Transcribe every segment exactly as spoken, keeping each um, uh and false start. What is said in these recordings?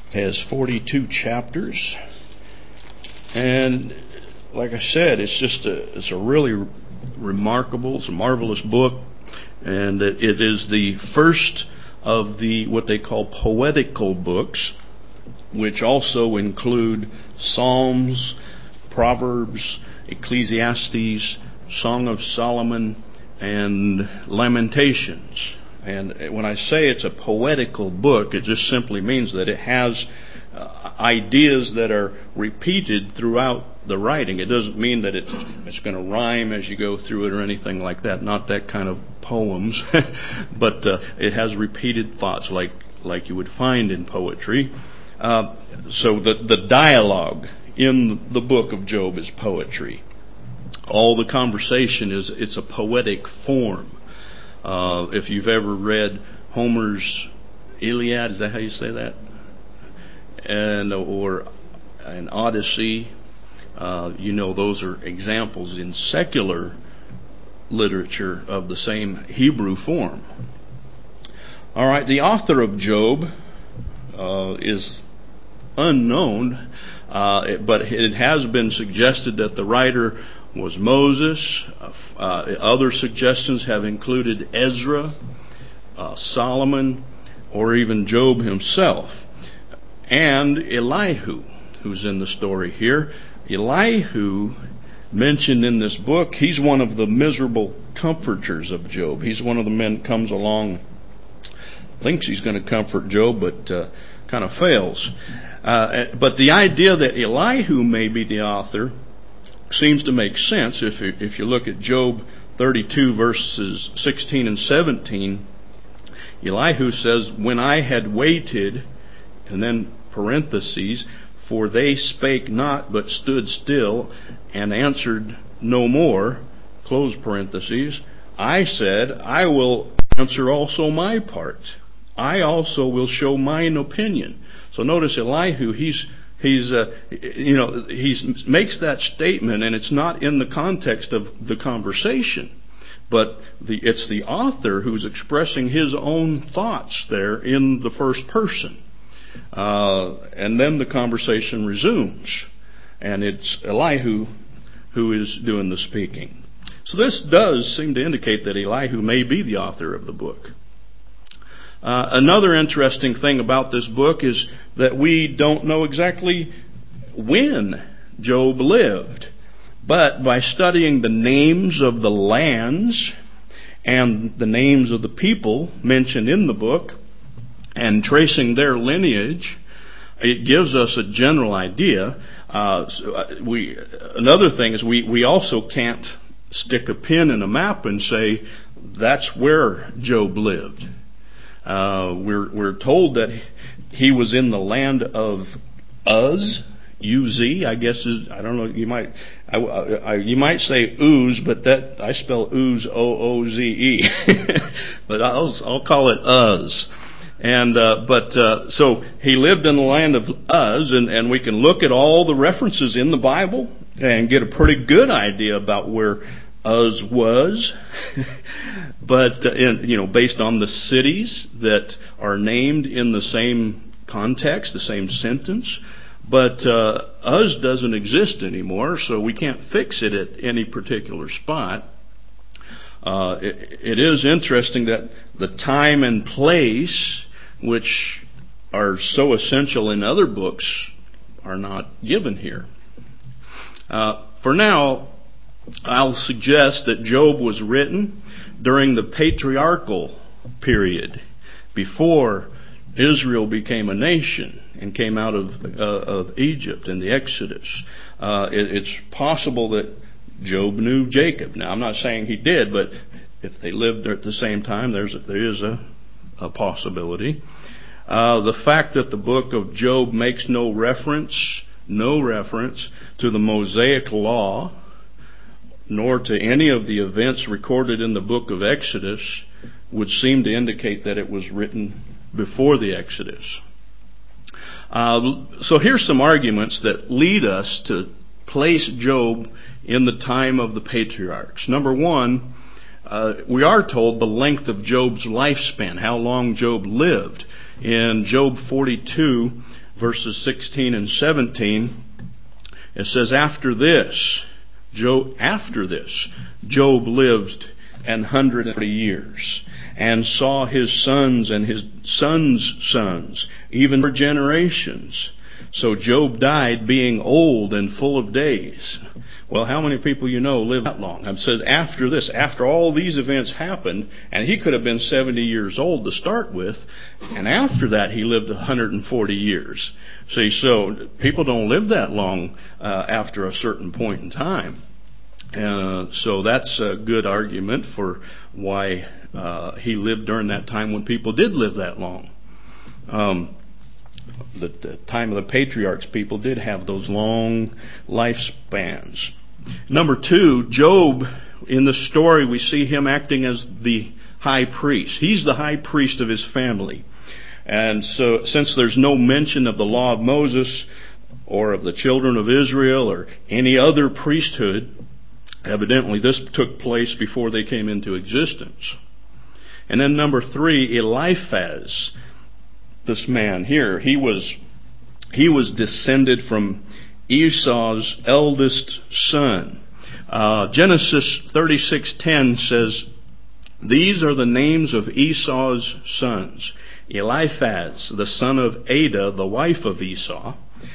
has forty-two chapters, and like I said, it's just a it's a really remarkable, it's a marvelous book, and it, it is the first of the what they call poetical books, which also include Psalms, Proverbs, Ecclesiastes, Song of Solomon, and Lamentations. And when I say it's a poetical book, it just simply means that it has uh, ideas that are repeated throughout the writing. It doesn't mean that it's, it's going to rhyme as you go through it or anything like that. Not that kind of poems. But uh, it has repeated thoughts like, like you would find in poetry. Uh, so the, the dialogue in the book of Job is poetry. All the conversation is it's a poetic form. Uh, if you've ever read Homer's Iliad, is that how you say that? And or an Odyssey, uh, you know those are examples in secular literature of the same Hebrew form. All right, the author of Job uh, is unknown, uh, but it has been suggested that the writer was Moses. Uh, other suggestions have included Ezra, uh, Solomon, or even Job himself. And Elihu, who's in the story here. Elihu, mentioned in this book, he's one of the miserable comforters of Job. He's one of the men that comes along, thinks he's going to comfort Job, but uh, kind of fails. Uh, but the idea that Elihu may be the author seems to make sense if you, if you look at Job thirty-two verses sixteen and seventeen. Elihu says, "When I had waited," and then parentheses, "for they spake not but stood still and answered no more," close parentheses, "I said, I will answer also my part. I also will show mine opinion." So notice Elihu, he's He's, uh, you know, he makes that statement, and it's not in the context of the conversation, but the, it's the author who's expressing his own thoughts there in the first person. Uh, and then the conversation resumes, and it's Elihu who is doing the speaking. So this does seem to indicate that Elihu may be the author of the book. Uh, another interesting thing about this book is that we don't know exactly when Job lived. But by studying the names of the lands and the names of the people mentioned in the book and tracing their lineage, it gives us a general idea. Uh, we, another thing is we, we also can't stick a pin in a map and say that's where Job lived. Uh, we're we're told that he was in the land of Uz, U Z, I guess is, I don't know, you might I, I, you might say Uz, but that I spell Uz O O Z E, but I'll I'll call it Uz. And uh, but uh, so he lived in the land of Uz, and, and we can look at all the references in the Bible and get a pretty good idea about where Uz was, but uh, in, you know, based on the cities that are named in the same context, the same sentence. But uh, Uz doesn't exist anymore, so we can't fix it at any particular spot. Uh, it, it is interesting that the time and place, which are so essential in other books, are not given here. Uh, for now, I'll suggest that Job was written during the patriarchal period, before Israel became a nation and came out of uh, of Egypt in the Exodus. Uh, it, it's possible that Job knew Jacob. Now, I'm not saying he did, but if they lived at the same time, there's a, there is a, a possibility. Uh, the fact that the book of Job makes no reference, no reference to the Mosaic Law, nor to any of the events recorded in the book of Exodus, would seem to indicate that it was written before the Exodus. Uh, so here's some arguments that lead us to place Job in the time of the patriarchs. Number one, uh, we are told the length of Job's lifespan, how long Job lived. In Job forty-two, verses sixteen and seventeen, it says, After this, Job, after this, Job lived an hundred and forty years, and saw his sons and his sons' sons, even for generations. So Job died being old and full of days. Well, how many people you know live that long? It says after this, after all these events happened, and he could have been seventy years old to start with, and after that he lived one hundred forty years. See, so people don't live that long uh, after a certain point in time. Uh, so that's a good argument for why uh, he lived during that time when people did live that long. Um, the, the time of the patriarchs, people did have those long lifespans. Number two, Job, in the story we see him acting as the high priest. He's the high priest of his family. And so since there's no mention of the law of Moses or of the children of Israel or any other priesthood, evidently this took place before they came into existence. And then number three, Eliphaz, this man here, he was he was descended from Esau's eldest son. Uh, Genesis thirty-six ten says, These are the names of Esau's sons: Eliphaz, the son of Adah, the wife of Esau;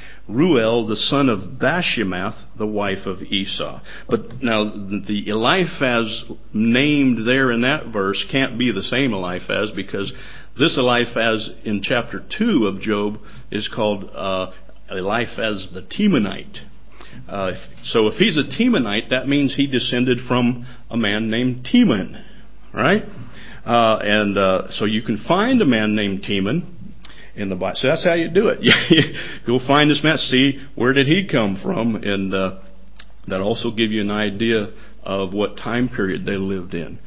Ruel, the son of Bashemath, the wife of Esau. But now, the Eliphaz named there in that verse can't be the same Eliphaz, because this Eliphaz in chapter two of Job is called uh, Eliphaz the Temanite. Uh, so if he's a Temanite, that means he descended from a man named Teman, right? Uh, and uh, so you can find a man named Teman in the Bible. So that's how you do it. You'll find this man, see where did he come from, and uh, that also give you an idea of what time period they lived in.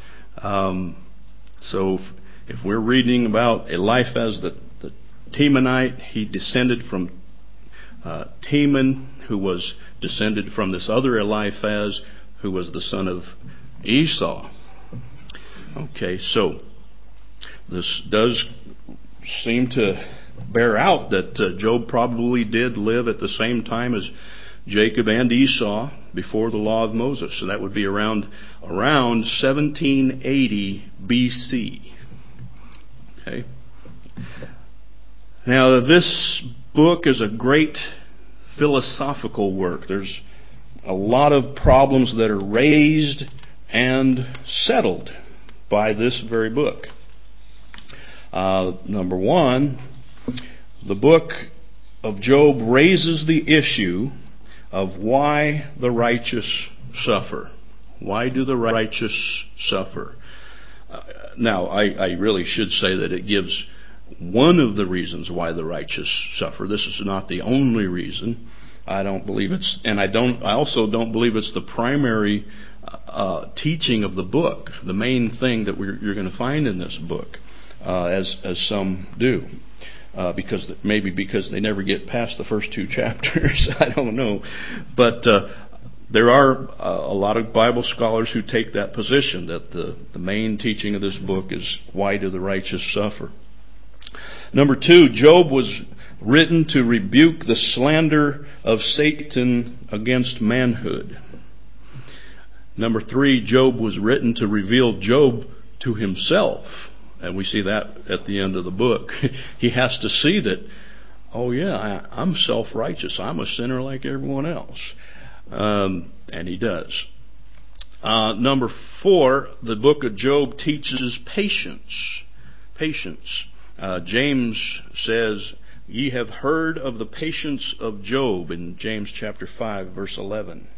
Um, so if, if we're reading about Eliphaz the, the Temanite, he descended from uh, Teman, who was descended from this other Eliphaz, who was the son of Esau. Okay, so this does seem to bear out that uh, Job probably did live at the same time as Jacob and Esau before the law of Moses. So that would be around around seventeen eighty B C. Okay. Now this book is a great philosophical work. There's a lot of problems that are raised and settled by this very book. Uh, number one, the book of Job raises the issue of why the righteous suffer. Why do the righteous suffer? Uh, now, I, I really should say that it gives one of the reasons why the righteous suffer. This is not the only reason. I don't believe it's, and I don't. I also don't believe it's the primary uh, teaching of the book, the main thing that we're, you're going to find in this book. Uh, as as some do, uh, because maybe because they never get past the first two chapters. I don't know, but uh, there are uh, a lot of Bible scholars who take that position, that the the main teaching of this book is why do the righteous suffer. Number two, Job was written to rebuke the slander of Satan against manhood. Number three, Job was written to reveal Job to himself. And we see that at the end of the book. He has to see that, oh yeah, I, I'm self-righteous. I'm a sinner like everyone else. Um, and he does. Uh, number four, the book of Job teaches patience. Patience. Uh, James says, Ye have heard of the patience of Job in James chapter five, verse eleven.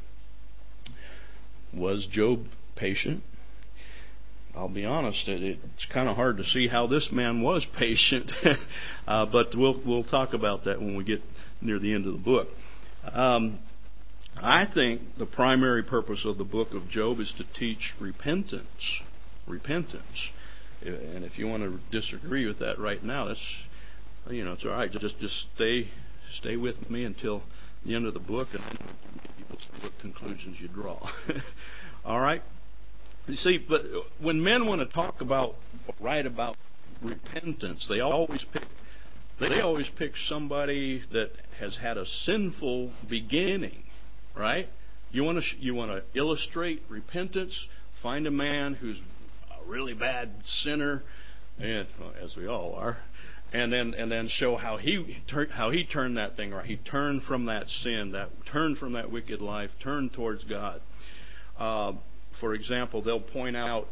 Was Job patient? I'll be honest, it, it's kind of hard to see how this man was patient, uh, but we'll we'll talk about that when we get near the end of the book. Um, I think the primary purpose of the book of Job is to teach repentance. Repentance. And if you want to disagree with that right now, that's, you know, it's all right. Just just stay stay with me until the end of the book, and then you'll see what conclusions you draw. All right. You see, but when men want to talk about, write about repentance, they always pick they always pick somebody that has had a sinful beginning, right? You want to you want to illustrate repentance? Find a man who's a really bad sinner, and well, as we all are, and then and then show how he tur- how he turned that thing right. He turned from that sin, that turned from that wicked life, turned towards God. Uh, for example, they'll point out.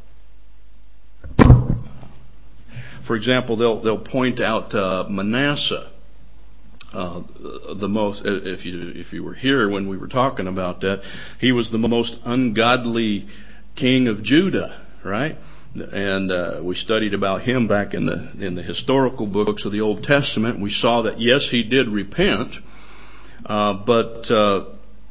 For example, they'll they'll point out uh, Manasseh, uh, the most. If you if you were here when we were talking about that, he was the most ungodly king of Judah, right? And uh, we studied about him back in the in the historical books of the Old Testament. We saw that yes, he did repent, uh, but uh,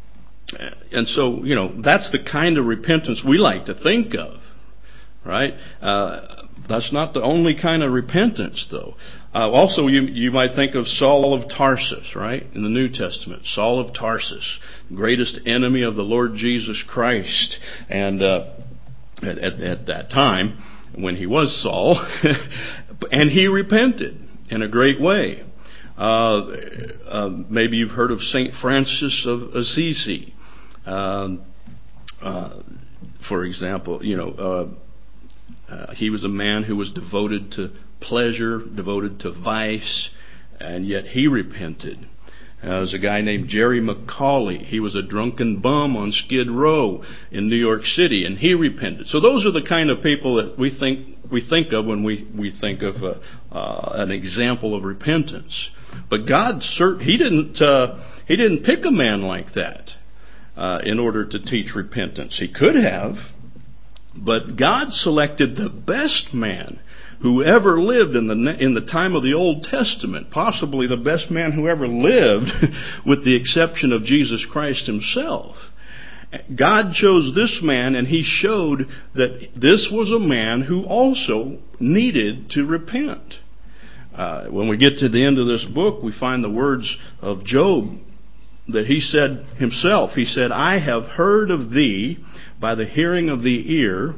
and so you know that's the kind of repentance we like to think of, right? Uh, That's not the only kind of repentance, though. Uh, also, you you might think of Saul of Tarsus, right, in the New Testament. Saul of Tarsus, greatest enemy of the Lord Jesus Christ. And uh, at, at, at that time, when he was Saul, and he repented in a great way. Uh, uh, maybe you've heard of Saint Francis of Assisi. Uh, uh, for example, you know... Uh, Uh, he was a man who was devoted to pleasure, devoted to vice, and yet he repented. Uh, there's a guy named Jerry McCauley. He was a drunken bum on Skid Row in New York City, and he repented. So those are the kind of people that we think we think of when we, we think of uh, uh, an example of repentance. But God, cert- he didn't uh, he didn't pick a man like that uh, in order to teach repentance. He could have. But God selected the best man who ever lived in the in the time of the Old Testament, possibly the best man who ever lived, with the exception of Jesus Christ himself. God chose this man, and he showed that this was a man who also needed to repent. Uh, when we get to the end of this book, we find the words of Job that he said himself. He said, "I have heard of thee by the hearing of the ear,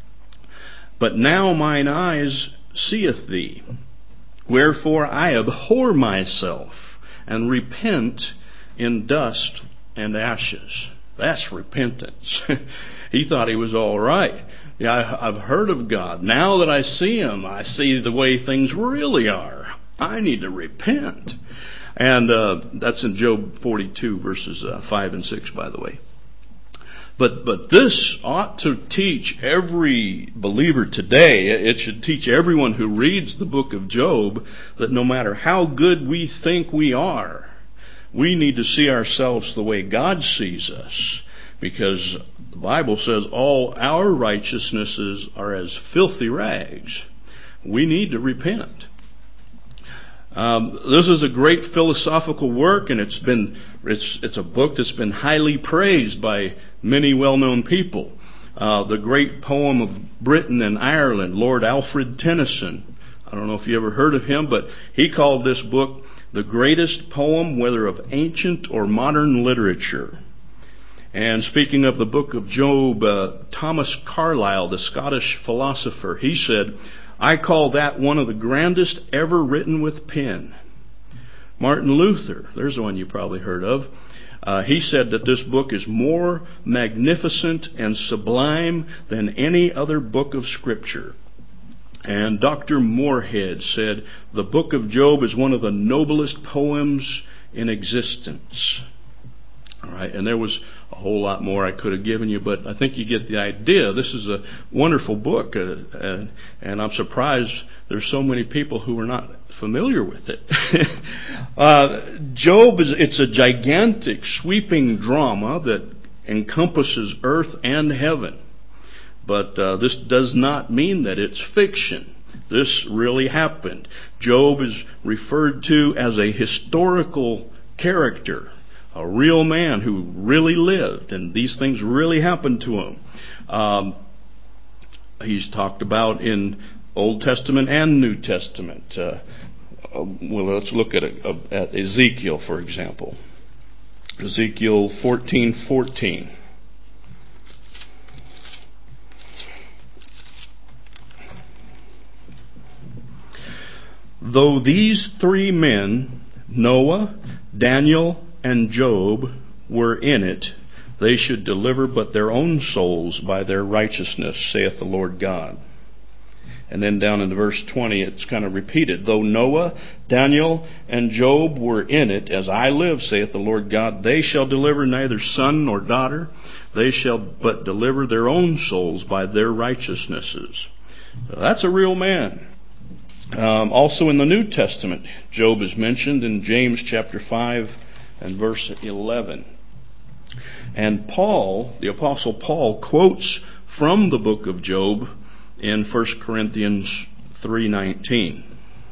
but now mine eyes seeth thee. Wherefore I abhor myself, and repent in dust and ashes." That's repentance. He thought he was all right. Yeah, I, I've heard of God. Now that I see him, I see the way things really are. I need to repent. And uh, that's in Job forty-two, verses uh, five and six, by the way. But but this ought to teach every believer today. It should teach everyone who reads the book of Job that no matter how good we think we are, we need to see ourselves the way God sees us. Because the Bible says all our righteousnesses are as filthy rags. We need to repent. Um, this is a great philosophical work, and it's been it's it's a book that's been highly praised by many well-known people. Uh, the great poem of Britain and Ireland, Lord Alfred Tennyson. I don't know if you ever heard of him, but he called this book the greatest poem, whether of ancient or modern literature. And speaking of the book of Job, uh, Thomas Carlyle, the Scottish philosopher, he said, "I call that one of the grandest ever written with pen." Martin Luther, there's one you probably heard of, uh, he said that this book is more magnificent and sublime than any other book of Scripture. And Doctor Moorhead said, "The book of Job is one of the noblest poems in existence." All right, and there was a whole lot more I could have given you, but I think you get the idea. This is a wonderful book, uh, uh, and I'm surprised there's so many people who are not familiar with it. uh, Job is it's a gigantic, sweeping drama that encompasses earth and heaven. But uh, this does not mean that it's fiction. This really happened. Job is referred to as a historical character, a real man who really lived, and these things really happened to him. Um, he's talked about in Old Testament and New Testament. Uh, well, let's look at, a, at Ezekiel, for example. Ezekiel fourteen fourteen. though these three men, Noah, Daniel, and Job, were in it, they should deliver but their own souls by their righteousness, saith the Lord God. And then down in verse twenty, it's kind of repeated. Though Noah, Daniel, and Job were in it, as I live, saith the Lord God, they shall deliver neither son nor daughter. They shall but deliver their own souls by their righteousnesses. So that's a real man. Um, also in the New Testament, Job is mentioned in James chapter five and verse eleven. And Paul, the Apostle Paul, quotes from the book of Job in First Corinthians three nineteen.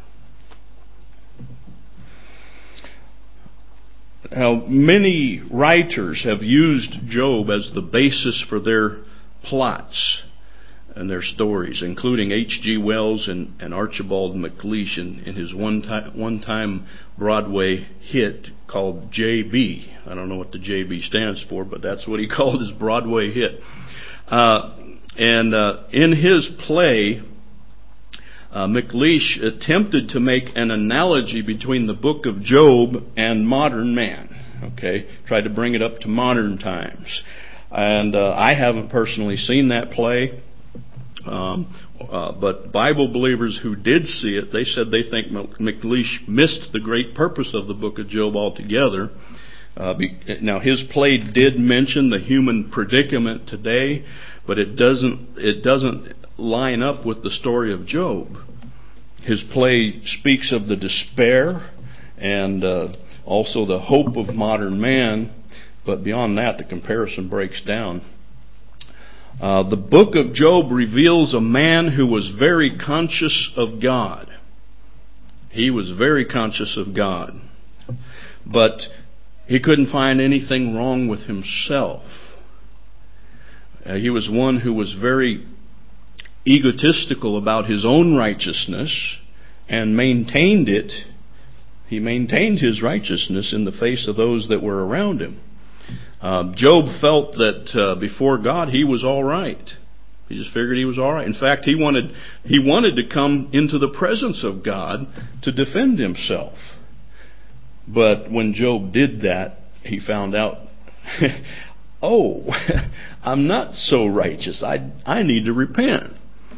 Now, many writers have used Job as the basis for their plots and their stories, including H G Wells and, and Archibald MacLeish in, in his one-time, one-time Broadway hit called J B. I don't know what the J B stands for, but that's what he called his Broadway hit. Uh, and uh, in his play, uh, MacLeish attempted to make an analogy between the book of Job and modern man. Okay, tried to bring it up to modern times. And uh, I haven't personally seen that play. Um, uh, but Bible believers who did see it, they said they think MacLeish missed the great purpose of the book of Job altogether. Uh, be, now, his play did mention the human predicament today, but it doesn't it doesn't line up with the story of Job. His play speaks of the despair and uh, also the hope of modern man, but beyond that, the comparison breaks down. Uh, the book of Job reveals a man who was very conscious of God. He was very conscious of God. But he couldn't find anything wrong with himself. Uh, he was one who was very egotistical about his own righteousness and maintained it. He maintained his righteousness in the face of those that were around him. Uh, Job felt that uh, before God he was all right. He just figured he was all right. In fact, he wanted he wanted to come into the presence of God to defend himself. But when Job did that, he found out, oh, I'm not so righteous. I I need to repent.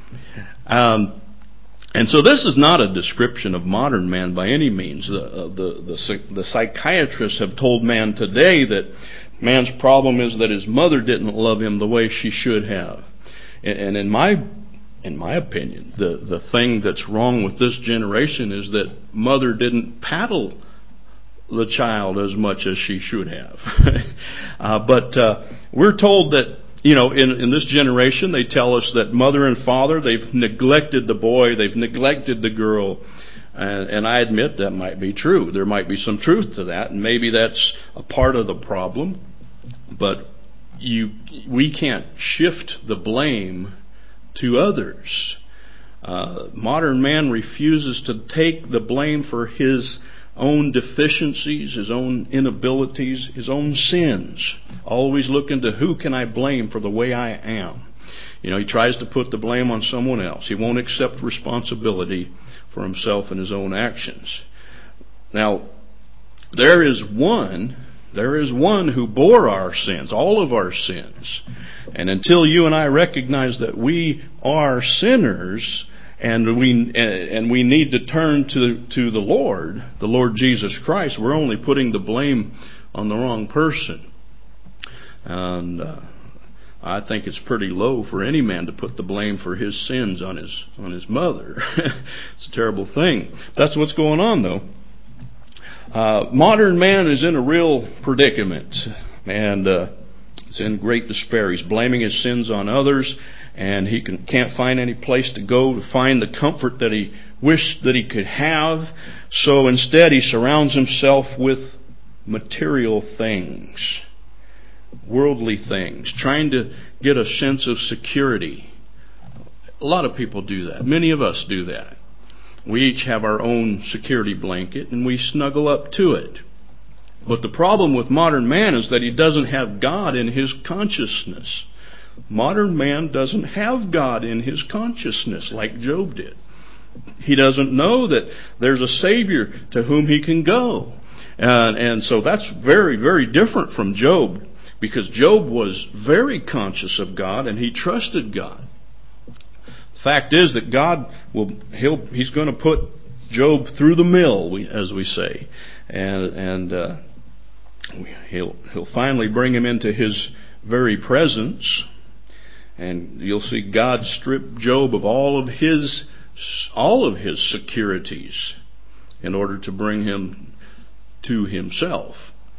Um, and so this is not a description of modern man by any means. The uh, the, the the psychiatrists have told man today that man's problem is that his mother didn't love him the way she should have. And in my in my opinion, the, the thing that's wrong with this generation is that mother didn't paddle the child as much as she should have. uh, but uh, we're told that, you know, in, in this generation, they tell us that mother and father, they've neglected the boy, they've neglected the girl. And, and I admit that might be true. There might be some truth to that, and maybe that's a part of the problem. But you, we can't shift the blame to others. Uh, modern man refuses to take the blame for his own deficiencies, his own inabilities, his own sins. Always looking to who can I blame for the way I am. You know, he tries to put the blame on someone else. He won't accept responsibility for himself and his own actions. Now, there is one, there is one who bore our sins, all of our sins. And until you and I recognize that we are sinners and we and we need to turn to to the Lord, the Lord Jesus Christ, we're only putting the blame on the wrong person. And uh, I think it's pretty low for any man to put the blame for his sins on his on his mother. It's a terrible thing. That's what's going on, though. Uh, modern man is in a real predicament, and uh, is in great despair. He's blaming his sins on others, and he can, can't find any place to go to find the comfort that he wished that he could have. So instead, he surrounds himself with material things, worldly things, trying to get a sense of security. A lot of people do that. Many of us do that. We each have our own security blanket and we snuggle up to it. But the problem with modern man is that he doesn't have God in his consciousness. Modern man doesn't have God in his consciousness like Job did. He doesn't know that there's a Savior to whom he can go. And, and so that's very, very different from Job, because Job was very conscious of God and he trusted God. The fact is that God will, he'll, he's going to put Job through the mill, as we say. And, and, uh, he'll, he'll finally bring him into his very presence. And you'll see God strip Job of all of his, all of his securities in order to bring him to himself.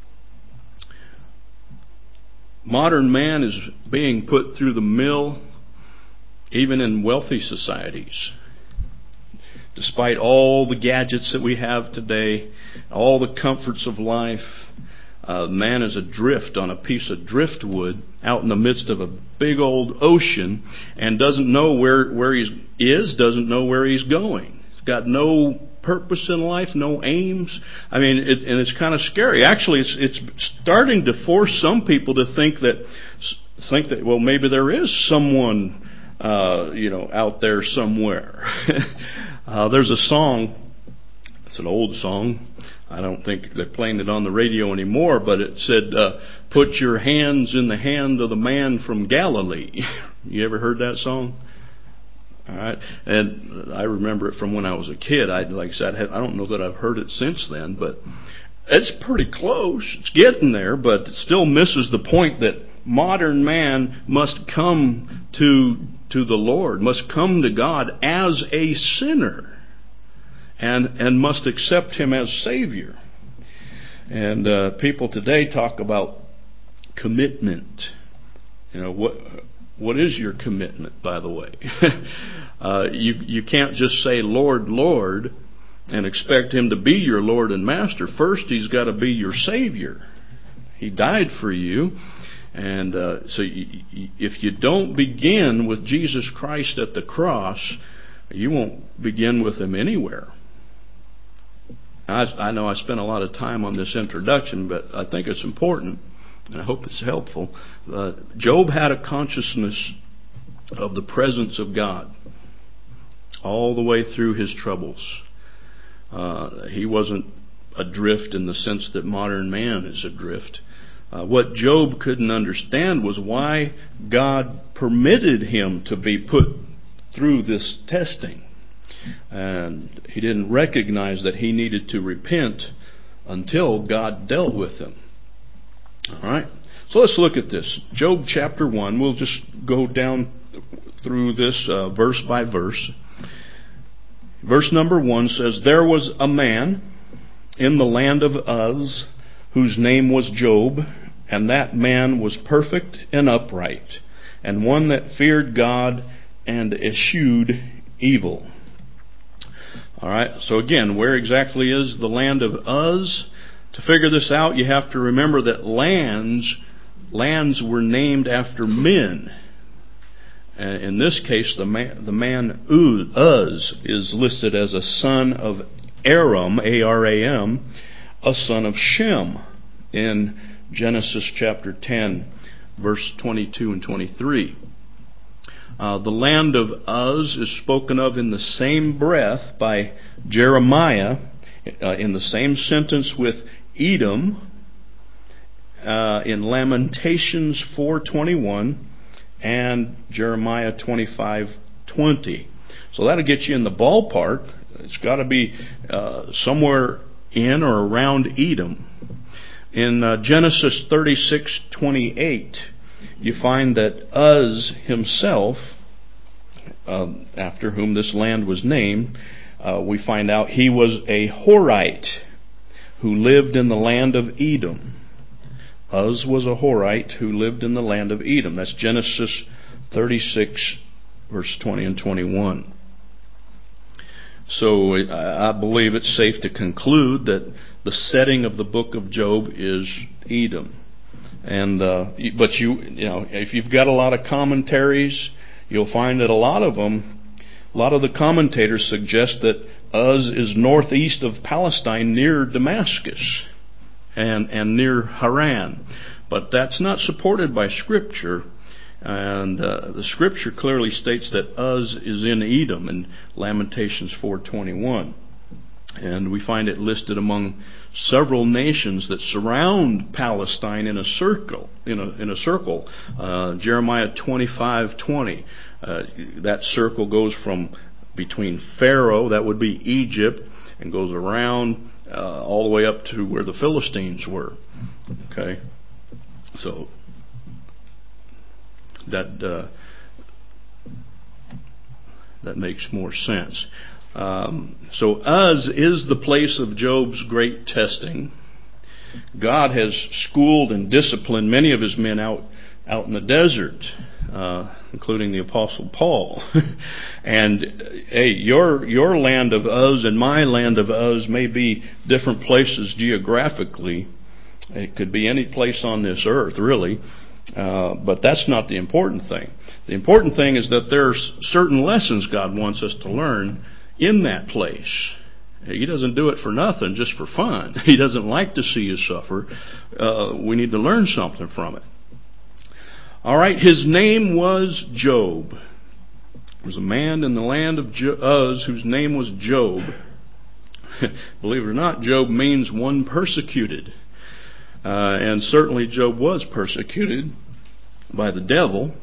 Modern man is being put through the mill even in wealthy societies. Despite all the gadgets that we have today, all the comforts of life, uh, man is adrift on a piece of driftwood out in the midst of a big old ocean and doesn't know where, where he is, doesn't know where he's going. He's got no purpose in life, no aims. I mean, it, and it's kind of scary. Actually, it's it's starting to force some people to think that think that well, maybe there is someone uh, you know out there somewhere. uh, there's a song. It's an old song. I don't think they're playing it on the radio anymore, but it said, uh, "Put your hands in the hand of the man from Galilee." You ever heard that song? All right, and I remember it from when I was a kid. I, like I said, I don't know that I've heard it since then, but it's pretty close. It's getting there, but it still misses the point that modern man must come to to the Lord, must come to God as a sinner, and and must accept Him as Savior. And uh, people today talk about commitment. You know what? What is your commitment, by the way? uh, you you can't just say, Lord, Lord, and expect Him to be your Lord and Master. First, He's got to be your Savior. He died for you. And uh, so you, if you don't begin with Jesus Christ at the cross, you won't begin with Him anywhere. I, I know I spent a lot of time on this introduction, but I think it's important. And I hope it's helpful. Uh, Job had a consciousness of the presence of God all the way through his troubles. Uh, he wasn't adrift in the sense that modern man is adrift. Uh, what Job couldn't understand was why God permitted him to be put through this testing. And he didn't recognize that he needed to repent until God dealt with him. All right, so let's look at this. Job chapter one. We'll just go down through this uh, verse by verse. Verse number one says, "There was a man in the land of Uz whose name was Job, and that man was perfect and upright, and one that feared God and eschewed evil." All right, so again, where exactly is the land of Uz? To figure this out, you have to remember that lands, lands were named after men. Uh, in this case, the man, the man Uz is listed as a son of Aram, A R A M, a son of Shem, in Genesis chapter ten, verse twenty-two and twenty-three. Uh, the land of Uz is spoken of in the same breath by Jeremiah, uh, in the same sentence with Edom, uh, in Lamentations four twenty-one and Jeremiah twenty-five twenty. So that'll get you in the ballpark. It's got to be uh, somewhere in or around Edom. In uh, Genesis thirty-six twenty-eight, you find that Uz himself, uh, after whom this land was named, uh, we find out he was a Horite who lived in the land of Edom. Uz was a Horite who lived in the land of Edom. That's Genesis thirty-six, verse twenty and twenty-one. So I believe it's safe to conclude that the setting of the book of Job is Edom. And uh, but you you know if you've got a lot of commentaries, you'll find that a lot of them, a lot of the commentators suggest that Uz is northeast of Palestine, near Damascus and and near Haran. But that's not supported by Scripture. And uh, the Scripture clearly states that Uz is in Edom in Lamentations four twenty-one. And we find it listed among several nations that surround Palestine in a circle. In a, in a circle, uh, Jeremiah twenty-five twenty. Uh, that circle goes from between Pharaoh, that would be Egypt, and goes around uh, all the way up to where the Philistines were. Okay, so that uh, that makes more sense. Um, so Uz is the place of Job's great testing. God has schooled and disciplined many of His men out out in the desert, uh, including the Apostle Paul. And hey, your your land of Uz and my land of Uz may be different places geographically. It could be any place on this earth, really. Uh, but that's not the important thing. The important thing is that there's certain lessons God wants us to learn in that place. He doesn't do it for nothing, just for fun. He doesn't like to see you suffer. Uh, we need to learn something from it. All right, his name was Job. There was a man in the land of Uz whose name was Job. Believe it or not, Job means one persecuted. Uh, and certainly Job was persecuted by the devil.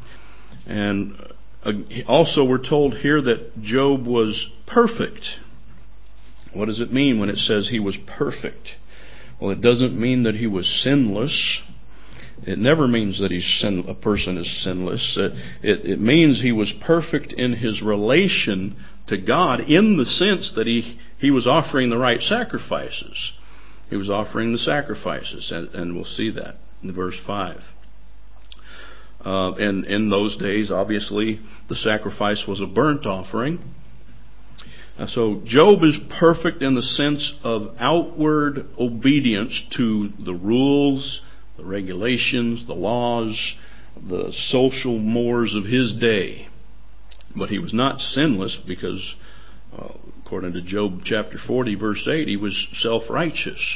And uh, also we're told here that Job was perfect. What does it mean when it says he was perfect? Well, it doesn't mean that he was sinless. It never means that he's sin, a person is sinless. It, it, it means he was perfect in his relation to God in the sense that he, he was offering the right sacrifices. He was offering the sacrifices, and, and we'll see that in verse five. Uh, and in those days, obviously, the sacrifice was a burnt offering. Uh, so Job is perfect in the sense of outward obedience to the rules, the regulations, the laws, the social mores of his day. But he was not sinless because, uh, according to Job chapter forty, verse eight, he was self-righteous.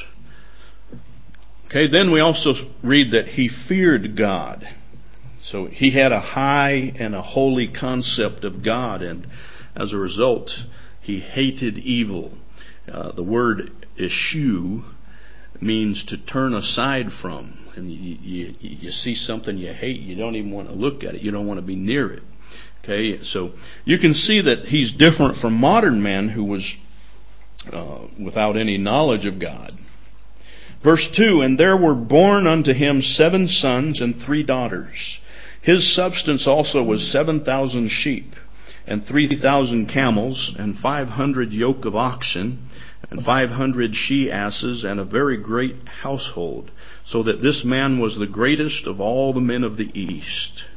Okay, then we also read that he feared God. So he had a high and a holy concept of God, and as a result, he hated evil. Uh, the word eschew means to turn aside from. And you, you, you see something you hate, you don't even want to look at it. You don't want to be near it. Okay, so you can see that he's different from modern man who was uh, without any knowledge of God. Verse two, and there were born unto him seven sons and three daughters. His substance also was seven thousand sheep, and three thousand camels, and five hundred yoke of oxen, and five hundred she-asses, and a very great household, so that this man was the greatest of all the men of the east.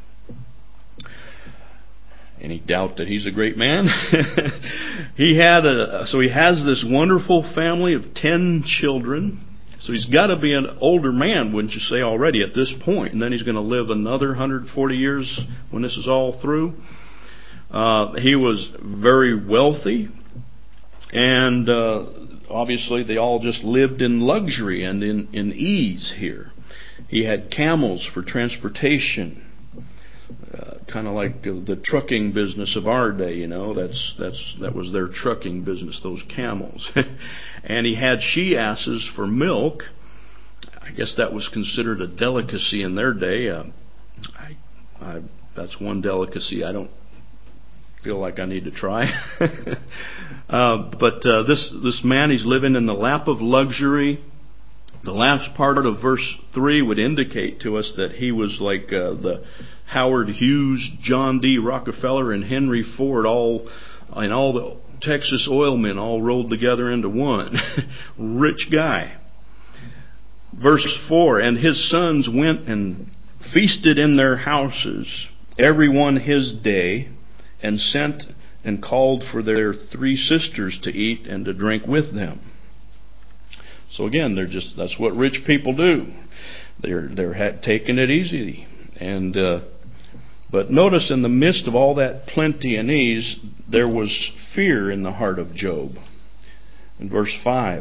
Any doubt that he's a great man? he had a so he has this wonderful family of ten children. So he's got to be an older man, wouldn't you say, already at this point? And then he's going to live another one hundred forty years when this is all through. Uh, he was very wealthy, and uh, obviously they all just lived in luxury and in, in ease here. He had camels for transportation, uh, kind of like uh, the trucking business of our day. You know, that's that's that was their trucking business, those camels. And he had she-asses for milk. I guess that was considered a delicacy in their day. Uh, I, I, that's one delicacy I don't feel like I need to try. uh, but uh, this this man, he's living in the lap of luxury. The last part of verse three would indicate to us that he was like uh, the Howard Hughes, John D. Rockefeller, and Henry Ford, all and all the Texas oil men all rolled together into one. Rich guy. Verse four, and his sons went and feasted in their houses, every one his day, and sent and called for their three sisters to eat and to drink with them. So again, they're just that's what rich people do. They're they're ha- taking it easy. And uh, but notice, in the midst of all that plenty and ease, there was fear in the heart of Job. In verse five.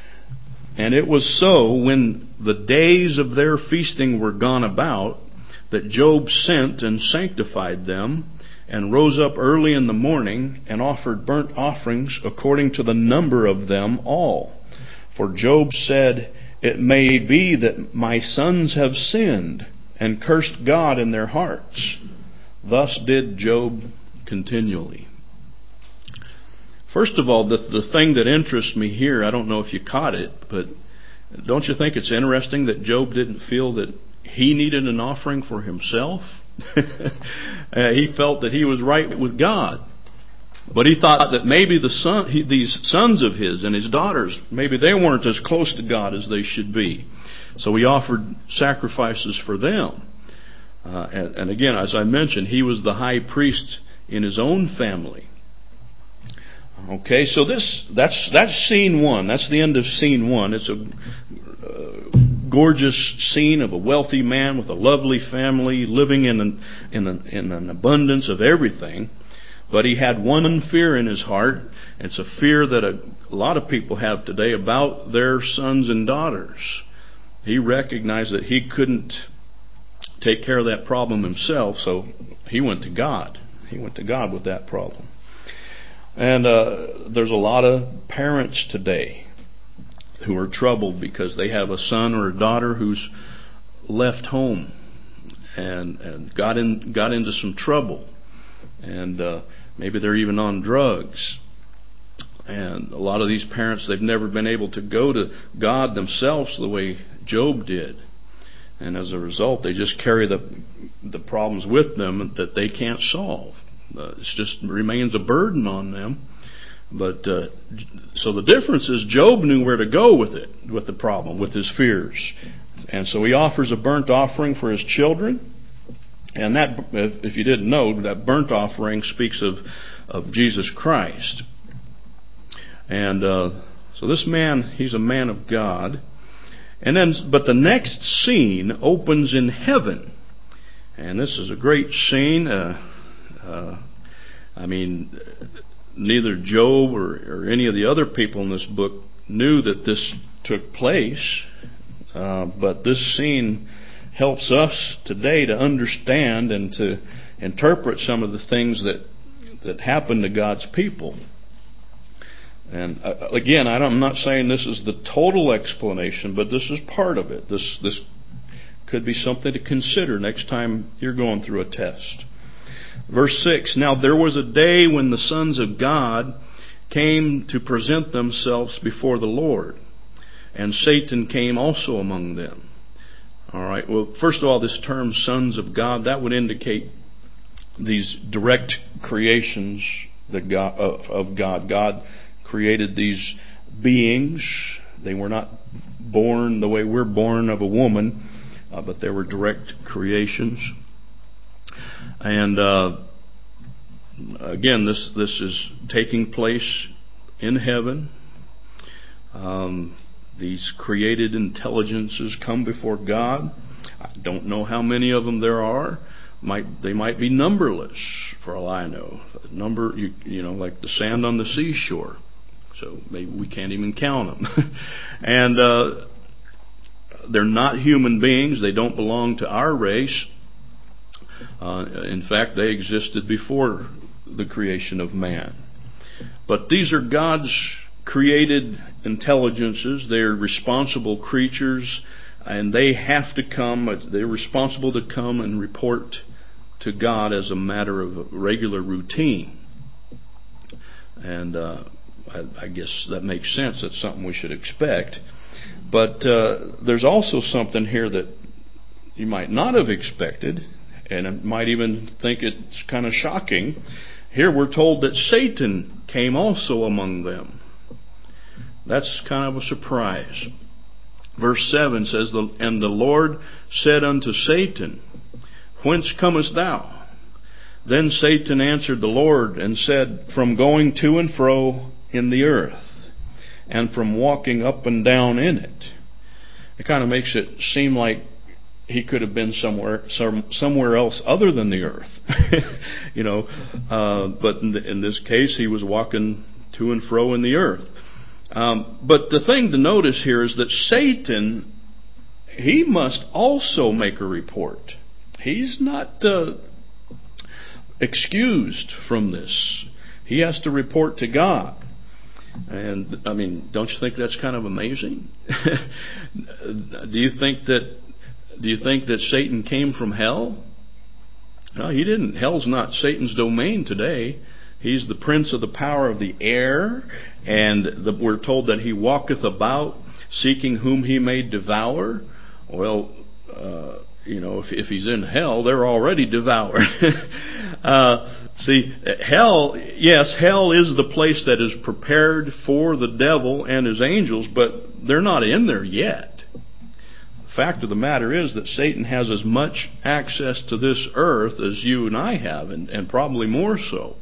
And it was so, when the days of their feasting were gone about, that Job sent and sanctified them, and rose up early in the morning, and offered burnt offerings according to the number of them all. For Job said, It may be that my sons have sinned, and cursed God in their hearts. Thus did Job continually. First of all, the, the thing that interests me here, I don't know if you caught it, but don't you think it's interesting that Job didn't feel that he needed an offering for himself? uh, he felt that he was right with God. But he thought that maybe the son, he, these sons of his and his daughters, maybe they weren't as close to God as they should be. So he offered sacrifices for them. Uh, and, and again, as I mentioned, he was the high priest in his own family. Okay, so this that's that's scene one. That's the end of scene one. It's a uh, gorgeous scene of a wealthy man with a lovely family living in an, in, an, in an abundance of everything. But he had one fear in his heart. It's a fear that a, a lot of people have today about their sons and daughters. He recognized that he couldn't take care of that problem himself, so he went to God. He went to God with that problem. And uh, there's a lot of parents today who are troubled because they have a son or a daughter who's left home and, and got in got into some trouble. And uh, maybe they're even on drugs. And a lot of these parents, they've never been able to go to God themselves the way Job did. And as a result, they just carry the the problems with them that they can't solve. Uh, it just remains a burden on them. But uh, so the difference is Job knew where to go with it, with the problem, with his fears. And so he offers a burnt offering for his children. And that, if you didn't know, that burnt offering speaks of, of Jesus Christ. And uh, so this man, he's a man of God. And then, but the next scene opens in heaven. And this is a great scene. Uh, uh, I mean, neither Job or, or any of the other people in this book knew that this took place. Uh, but this scene helps us today to understand and to interpret some of the things that that happen to God's people. And uh, again, I don't, I'm not saying this is the total explanation, but this is part of it. This this could be something to consider next time you're going through a test. Verse six, Now there was a day when the sons of God came to present themselves before the Lord, and Satan came also among them. All right. Well, first of all, this term sons of God, that would indicate these direct creations that God, of, of God. God created these beings. They were not born the way we're born of a woman, uh, but they were direct creations. And uh, again, this this is taking place in heaven. Um, These created intelligences come before God. I don't know how many of them there are. Might they might be numberless, for all I know. Number, you, you know, like the sand on the seashore. So maybe we can't even count them. And uh, they're not human beings. They don't belong to our race. Uh, in fact, they existed before the creation of man. But these are God's created intelligences. They're responsible creatures, and they have to come, they're responsible to come and report to God as a matter of regular routine. And uh, I, I guess that makes sense. That's something we should expect. But uh, there's also something here that you might not have expected, and it might even think it's kind of shocking. Here we're told that Satan came also among them. That's kind of a surprise. Verse seven says, And the Lord said unto Satan, Whence comest thou? Then Satan answered the Lord and said, From going to and fro in the earth, and from walking up and down in it. It kind of makes it seem like he could have been somewhere some, somewhere else other than the earth. you know, uh, but in, the, in this case, he was walking to and fro in the earth. Um, but the thing to notice here is that Satan, he must also make a report. he's not uh, excused from this. He has to report to God. And, I mean, don't you think that's kind of amazing? Do you think that do you think that Satan came from hell? No, he didn't. Hell's not Satan's domain today. He's the prince of the power of the air, and the, we're told that he walketh about seeking whom he may devour. Well, uh, you know, if, if he's in hell, they're already devoured. uh, see, hell, yes, hell is the place that is prepared for the devil and his angels, but they're not in there yet. The fact of the matter is that Satan has as much access to this earth as you and I have, and, and probably more so.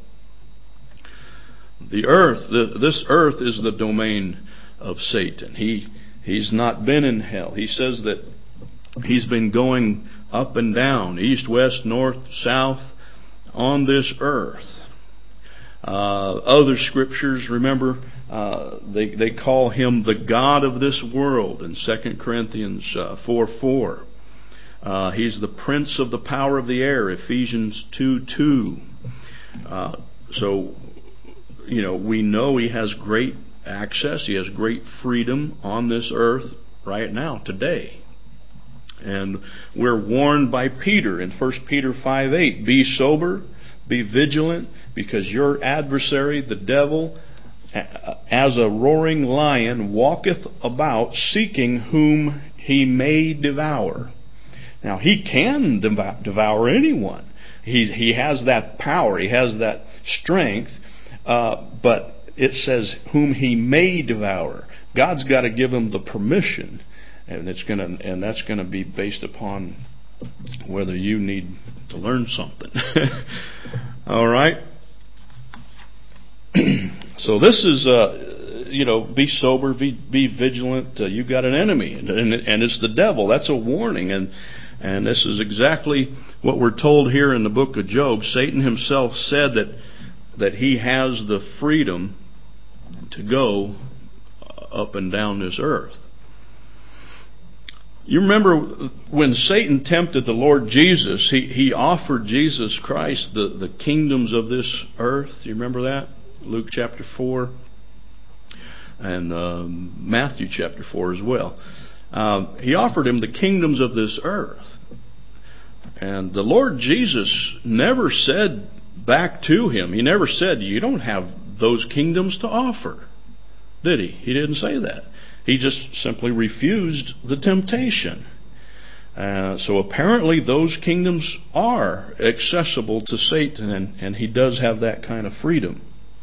The earth, the, this earth is the domain of Satan. He he's not been in hell. He says that he's been going up and down, east, west, north, south, on this earth. Uh, other scriptures, remember, uh, they they call him the God of this world in Second Corinthians uh, four four. Uh, he's the prince of the power of the air, Ephesians two two. Uh, so, you know, we know he has great access, he has great freedom on this earth right now, today. And we're warned by Peter in First Peter five eight, be sober, be vigilant, because your adversary, the devil, as a roaring lion, walketh about seeking whom he may devour. Now, he can devour anyone. He, he has that power, he has that strength, uh, but it says whom he may devour. God's got to give him the permission. And it's gonna, and that's going to be based upon whether you need to learn something. All right. So this is, uh, you know, be sober, be, be vigilant. Uh, you've got an enemy, and, and, and it's the devil. That's a warning, and and this is exactly what we're told here in the book of Job. Satan himself said that that he has the freedom to go up and down this earth. You remember when Satan tempted the Lord Jesus, he, he offered Jesus Christ the, the kingdoms of this earth. Do you remember that? Luke chapter four and um, Matthew chapter four as well. Uh, he offered him the kingdoms of this earth. And the Lord Jesus never said back to him, he never said, you don't have those kingdoms to offer. Did he? He didn't say that. He just simply refused the temptation. Uh, so apparently those kingdoms are accessible to Satan, and, and he does have that kind of freedom.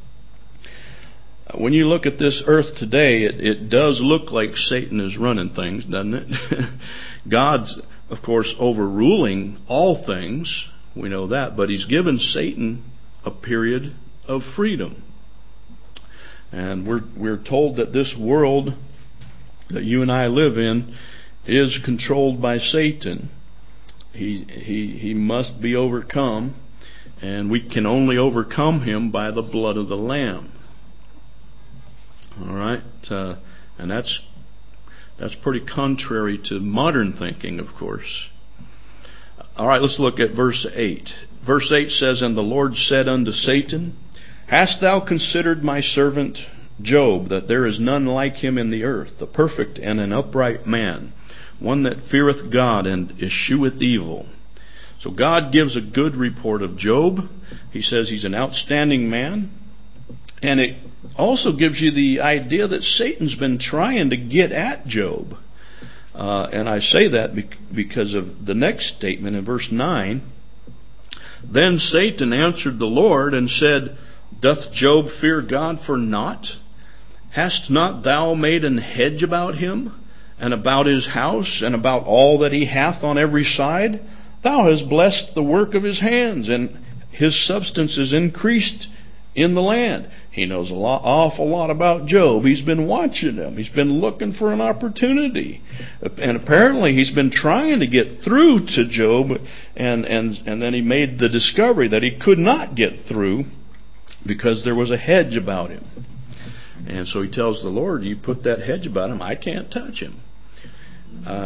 When you look at this earth today, it, it does look like Satan is running things, doesn't it? God's, of course, overruling all things. We know that. But he's given Satan a period of freedom. And we're we're told that this world that you and I live in is controlled by Satan. He he he must be overcome, and we can only overcome him by the blood of the Lamb. All right, uh, and that's that's pretty contrary to modern thinking, of course. All right, let's look at verse eight. Verse eight says, "And the Lord said unto Satan, Hast thou considered my servant Job, that there is none like him in the earth, the perfect and an upright man, one that feareth God and escheweth evil?" So God gives a good report of Job. He says he's an outstanding man. And it also gives you the idea that Satan's been trying to get at Job. Uh, and I say that because of the next statement in verse nine. "Then Satan answered the Lord and said, Doth Job fear God for naught? Hast not thou made an hedge about him, and about his house, and about all that he hath on every side? Thou hast blessed the work of his hands, and his substance is increased in the land." He knows a lot, awful lot about Job. He's been watching him. He's been looking for an opportunity. And apparently he's been trying to get through to Job, and, and, and then he made the discovery that he could not get through because there was a hedge about him. And so he tells the Lord, you put that hedge about him, I can't touch him. Uh,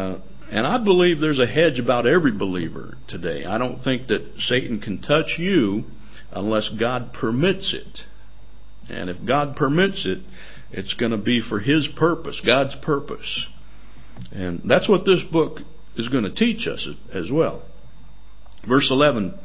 And I believe there's a hedge about every believer today. I don't think that Satan can touch you unless God permits it. And if God permits it, it's going to be for His purpose, God's purpose. And that's what this book is going to teach us as well. Verse eleven,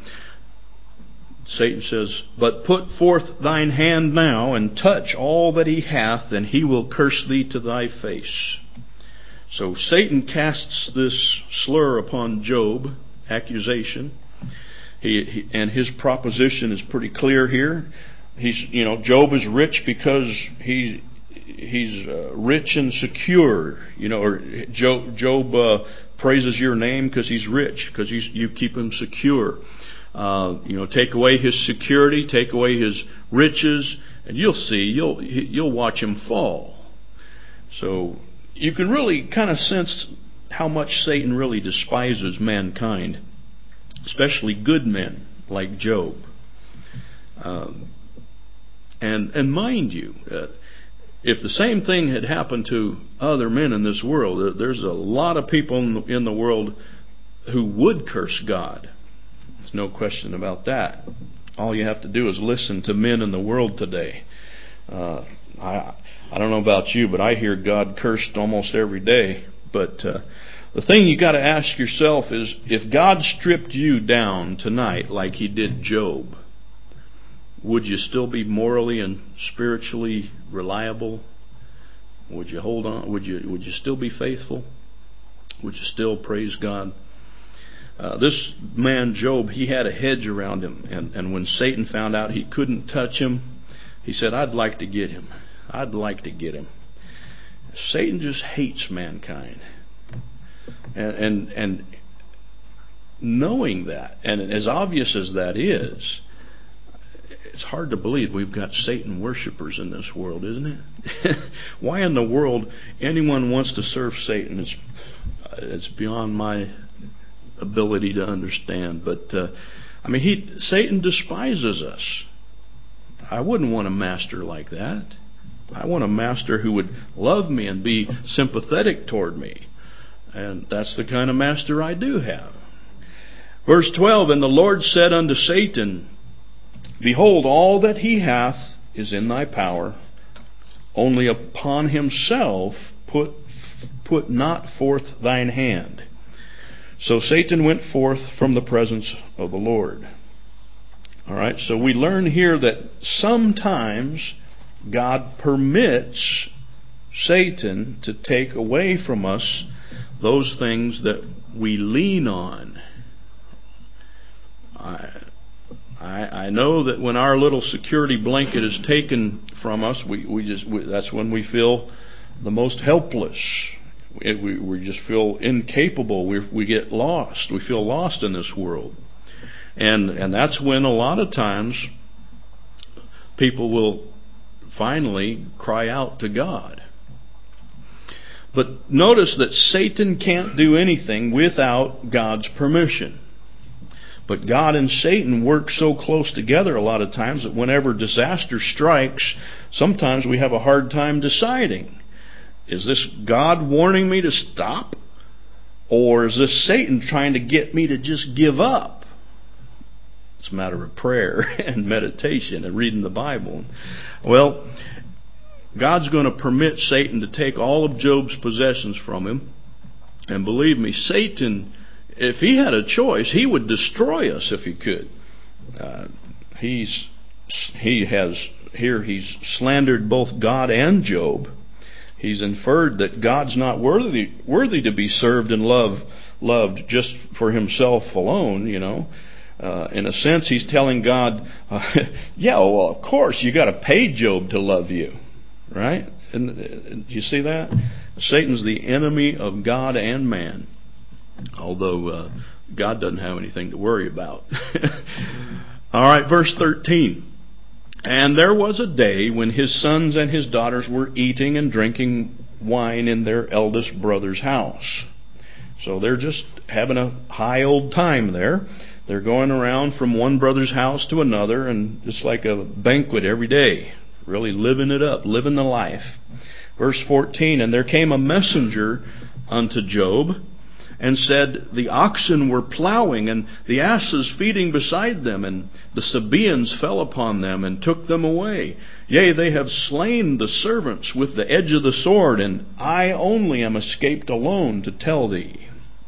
Satan says, "But put forth thine hand now, and touch all that he hath, and he will curse thee to thy face." So Satan casts this slur upon Job, accusation. He, he and his proposition is pretty clear here. He's, you know, Job is rich because he he's uh, rich and secure. You know, or Job, Job uh, praises your name because he's rich, because you keep him secure. Uh, you know, take away his security, take away his riches, and you'll see, you'll you'll watch him fall. So you can really kind of sense how much Satan really despises mankind, especially good men like Job. Um, and and mind you, uh, if the same thing had happened to other men in this world, there's a lot of people in the, in the world who would curse God. There's no question about that. All you have to do is listen to men in the world today. Uh, I I don't know about you, but I hear God cursed almost every day. But uh, the thing you got to ask yourself is, if God stripped you down tonight like He did Job, would you still be morally and spiritually reliable? Would you hold on? Would you would you still be faithful? Would you still praise God? Uh, this man Job, he had a hedge around him, and, and when Satan found out he couldn't touch him, he said, "I'd like to get him. I'd like to get him." Satan just hates mankind, and and, and knowing that, and as obvious as that is, it's hard to believe we've got Satan worshipers in this world, isn't it? Why in the world anyone wants to serve Satan is it's beyond my ability to understand. But uh, I mean, he Satan despises us. I wouldn't want a master like that. I want a master who would love me and be sympathetic toward me. And that's the kind of master I do have. Verse twelve, "And the Lord said unto Satan, Behold, all that he hath is in thy power. Only upon himself put put not forth thine hand. So Satan went forth from the presence of the Lord." All right, so we learn here that sometimes God permits Satan to take away from us those things that we lean on. I, I, I know that when our little security blanket is taken from us, we, we just we, that's when we feel the most helpless. It, we, we just feel incapable. We, we get lost. We feel lost in this world. And and that's when a lot of times people will finally cry out to God. But notice that Satan can't do anything without God's permission. But God and Satan work so close together a lot of times that whenever disaster strikes, sometimes we have a hard time deciding. Is this God warning me to stop? Or is this Satan trying to get me to just give up? It's a matter of prayer and meditation and reading the Bible. Well, God's going to permit Satan to take all of Job's possessions from him. And believe me, Satan, if he had a choice, he would destroy us if he could. Uh, he's he has here he's slandered both God and Job. He's inferred that God's not worthy worthy to be served and loved loved just for himself alone, you know. Uh, in a sense, he's telling God, uh, yeah, well, of course, you got to pay Job to love you, right? And, and you see that? Satan's the enemy of God and man, although uh, God doesn't have anything to worry about. All right, verse thirteen. "And there was a day when his sons and his daughters were eating and drinking wine in their eldest brother's house." So they're just having a high old time there. They're going around from one brother's house to another, and just like a banquet every day, really living it up, living the life. Verse fourteen, "And there came a messenger unto Job, and said, the oxen were plowing, and the asses feeding beside them, and the Sabaeans fell upon them, and took them away. Yea, they have slain the servants with the edge of the sword, and I only am escaped alone to tell thee.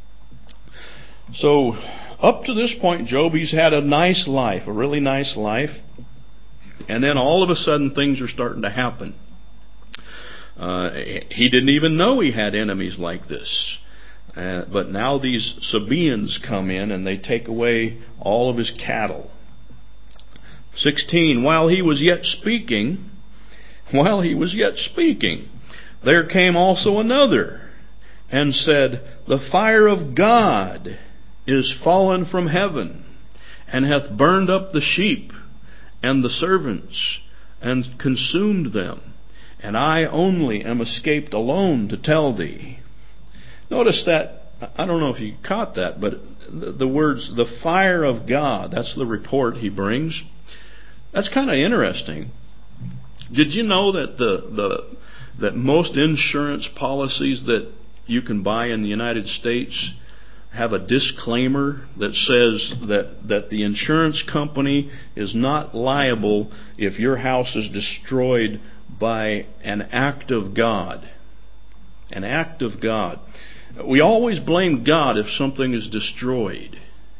So, up to this point, Job, he's had a nice life, a really nice life. And then all of a sudden, things are starting to happen. Uh, he didn't even know he had enemies like this. Uh, but now these Sabaeans come in and they take away all of his cattle. sixteen, while he was yet speaking, while he was yet speaking, there came also another and said, the fire of God is fallen from heaven, and hath burned up the sheep and the servants, and consumed them. And I only am escaped alone to tell thee. Notice that, I don't know if you caught that, but the, the words, the fire of God, that's the report he brings. That's kind of interesting. Did you know that the, the that most insurance policies that you can buy in the United States have a disclaimer that says that, that the insurance company is not liable if your house is destroyed by an act of God. An act of God. We always blame God if something is destroyed.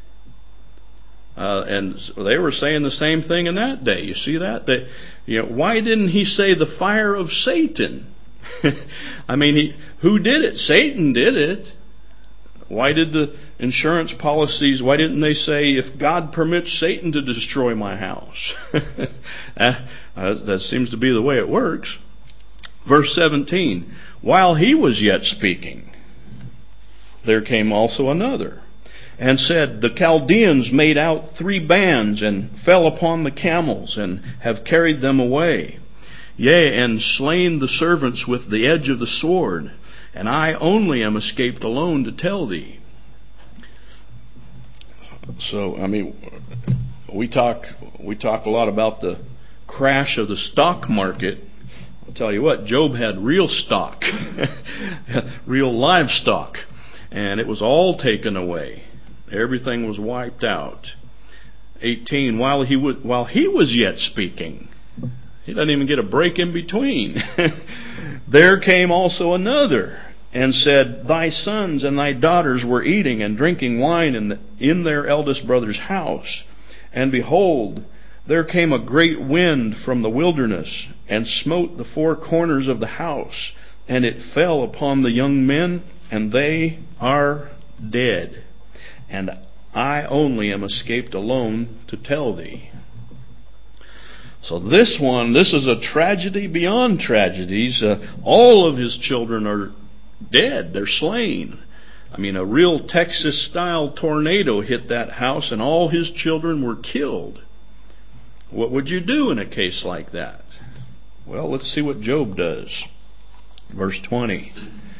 Uh, and they were saying the same thing in that day. You see that? That, you know, why didn't he say the fire of Satan? I mean, he, who did it? Satan did it. Why did the insurance policies, why didn't they say, if God permits Satan to destroy my house? uh, that seems to be the way it works. Verse seventeen, while he was yet speaking, there came also another, and said, the Chaldeans made out three bands, and fell upon the camels, and have carried them away. Yea, and slain the servants with the edge of the sword. And I only am escaped alone to tell thee. So, I mean, we talk we talk a lot about the crash of the stock market. I'll tell you what, Job had real stock, real livestock, and it was all taken away. Everything was wiped out. eighteen, while he w- while he was yet speaking, he doesn't even get a break in between. There came also another, and said, thy sons and thy daughters were eating and drinking wine in, the, in their eldest brother's house. And behold, there came a great wind from the wilderness, and smote the four corners of the house, and it fell upon the young men, and they are dead. And I only am escaped alone to tell thee. So this one, this is a tragedy beyond tragedies. Uh, all of his children are dead. They're slain. I mean, a real Texas-style tornado hit that house and all his children were killed. What would you do in a case like that? Well, let's see what Job does. Verse twenty.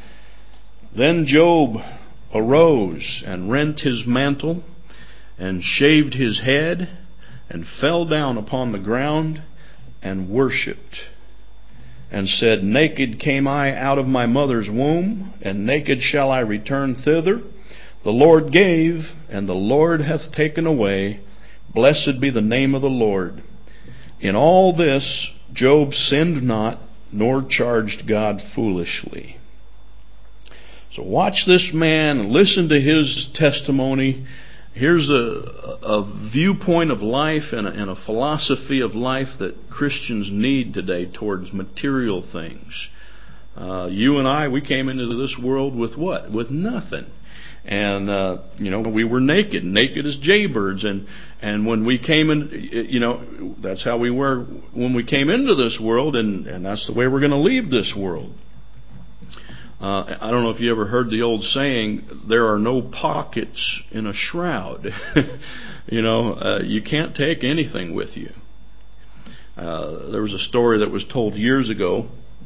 Then Job arose and rent his mantle and shaved his head and fell down upon the ground and worshipped, and said, naked came I out of my mother's womb, and naked shall I return thither. The Lord gave, and the Lord hath taken away. Blessed be the name of the Lord. In all this Job sinned not, nor charged God foolishly. So watch this man and listen to his testimony. Here's a, a viewpoint of life and a, and a philosophy of life that Christians need today towards material things. Uh, you and I, we came into this world with what? With nothing. And, uh, you know, we were naked, naked as jaybirds. And, and when we came in, you know, that's how we were when we came into this world, and, and that's the way we're going to leave this world. Uh, I don't know if you ever heard the old saying, there are no pockets in a shroud. you know, uh, you can't take anything with you. Uh, there was a story that was told years ago.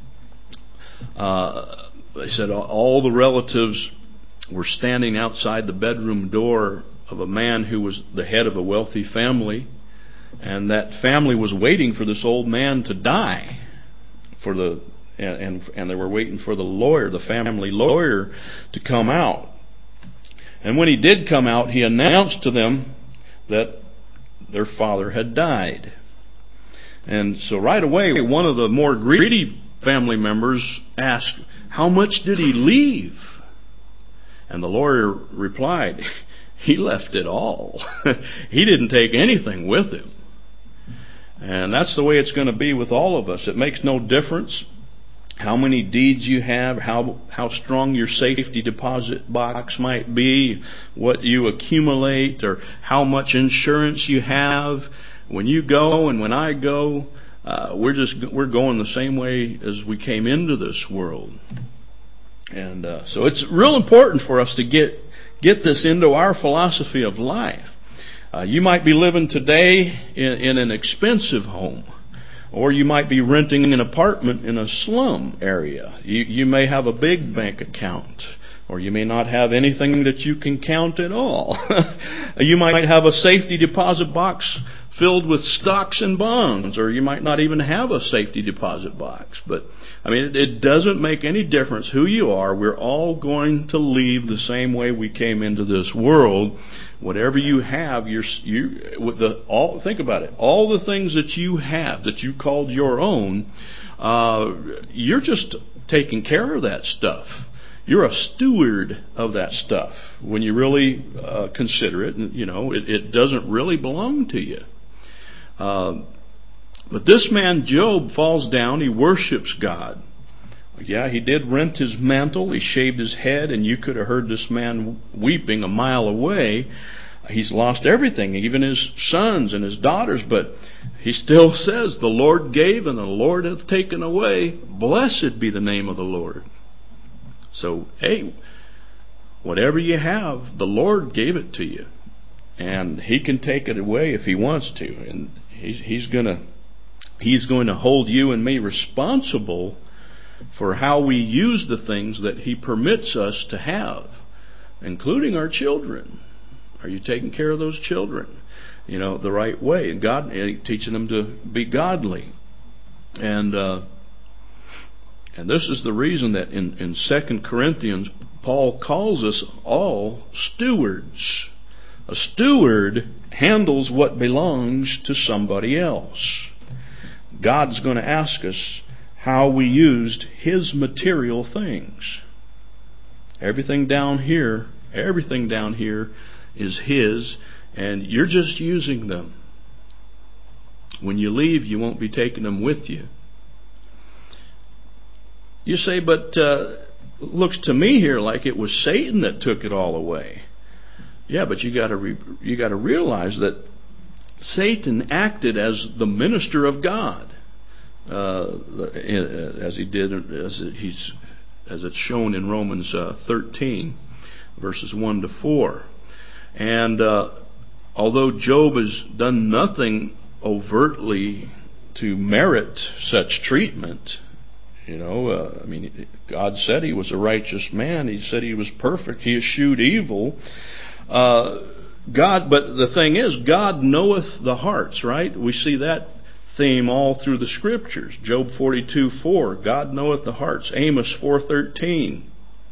Uh, they said all the relatives were standing outside the bedroom door of a man who was the head of a wealthy family, and that family was waiting for this old man to die, for the and and, and they were waiting for the lawyer, the family lawyer, to come out. And when he did come out, he announced to them that their father had died. And so right away, one of the more greedy family members asked, "How much did he leave?" And the lawyer replied, "He left it all." He didn't take anything with him. And that's the way it's going to be with all of us. It makes no difference how many deeds you have, how how strong your safety deposit box might be, what you accumulate, or how much insurance you have. When you go and when I go, uh, we're just we're going the same way as we came into this world. And uh, so it's real important for us to get get this into our philosophy of life. Uh, you might be living today in, in an expensive home, or you might be renting an apartment in a slum area. You, you may have a big bank account, or you may not have anything that you can count at all. You might have a safety deposit box filled with stocks and bonds, or you might not even have a safety deposit box. But, I mean, it, it doesn't make any difference who you are. We're all going to leave the same way we came into this world. Whatever you have, you're, you with the all. Think about it. All the things that you have that you called your own, uh, you're just taking care of that stuff. You're a steward of that stuff. When you really uh, consider it, you know, it, it doesn't really belong to you. Uh, but this man Job falls down. He worships God. Yeah, he did rent his mantle. He shaved his head, and you could have heard this man weeping a mile away. He's lost everything, even his sons and his daughters, but he still says, "The Lord gave and the Lord hath taken away. Blessed be the name of the Lord." So, hey, whatever you have, the Lord gave it to you. And He can take it away if He wants to. And He's, he's gonna He's going to hold you and me responsible for how we use the things that He permits us to have, including our children. Are you taking care of those children, you know, the right way? And God, teaching them to be godly. And uh, and this is the reason that in, in Second Corinthians, Paul calls us all stewards. A steward handles what belongs to somebody else. God's going to ask us how we used His material things. Everything down here, everything down here is His, and you're just using them. When you leave, you won't be taking them with you. You say, but uh, looks to me here like it was Satan that took it all away. Yeah, but you got to re- you got to realize that Satan acted as the minister of God, uh, as he did, as he's as it's shown in Romans uh, thirteen, verses one to four. And uh, although Job has done nothing overtly to merit such treatment, you know, uh, I mean, God said he was a righteous man. He said he was perfect. He eschewed evil. Uh, God, but the thing is, God knoweth the hearts, right? We see that theme all through the Scriptures. Job forty-two four, God knoweth the hearts. Amos four thirteen.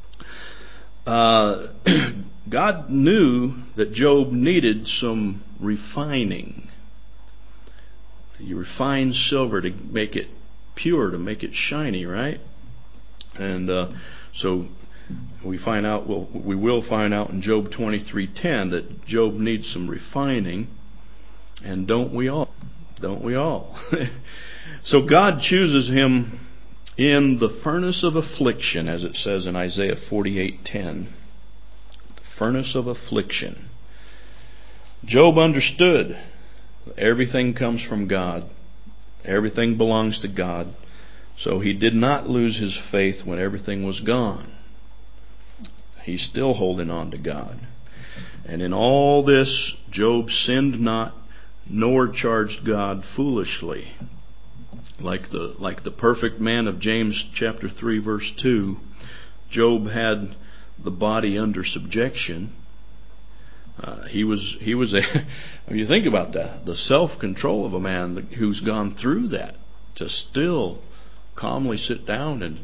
Uh, God knew that Job needed some refining. You refine silver to make it pure, to make it shiny, right? And uh, so we find out, well, we will find out in Job twenty-three ten that Job needs some refining, and don't we all? Don't we all? So God chooses him in the furnace of affliction, as it says in Isaiah forty-eight ten. The furnace of affliction. Job understood everything comes from God. Everything belongs to God. So he did not lose his faith when everything was gone. He's still holding on to God. And in all this, Job sinned not, nor charged God foolishly. Like the like the perfect man of James chapter three verse two, Job had the body under subjection. Uh, he was he was a. When you think about that, the self-control of a man who's gone through that, to still calmly sit down and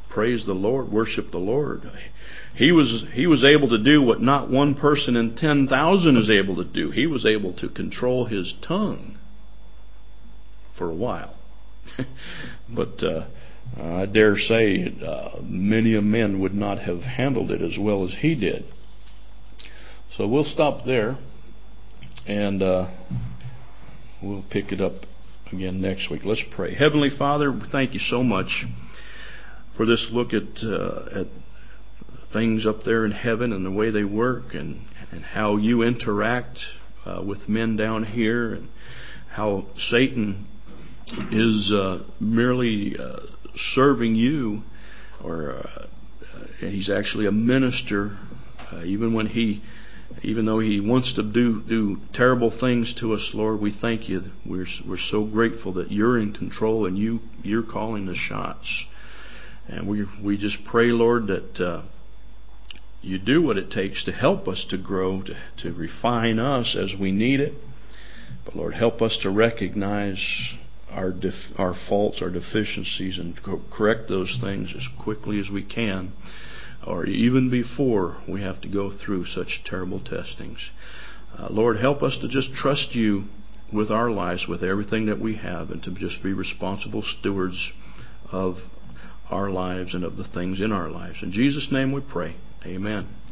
praise the Lord, worship the Lord. He was he was able to do what not one person in ten thousand is able to do. He was able to control his tongue for a while. But uh, I dare say uh, many a men would not have handled it as well as he did. So we'll stop there, and uh, we'll pick it up again next week. Let's pray. Heavenly Father, thank you so much for this look at uh, at things up there in heaven and the way they work, and, and how you interact uh, with men down here, and how Satan is uh, merely uh, serving you, or uh, and he's actually a minister, uh, even when he, even though he wants to do do terrible things to us, Lord. We thank you. We're we're so grateful that you're in control and you you're calling the shots, and we we just pray, Lord, that uh, you do what it takes to help us to grow, to to refine us as we need it. But Lord, help us to recognize our def- our faults, our deficiencies, and co- correct those things as quickly as we can, or even before we have to go through such terrible testings. Uh, Lord, help us to just trust you with our lives, with everything that we have, and to just be responsible stewards of our lives and of the things in our lives. In Jesus' name we pray. Amen.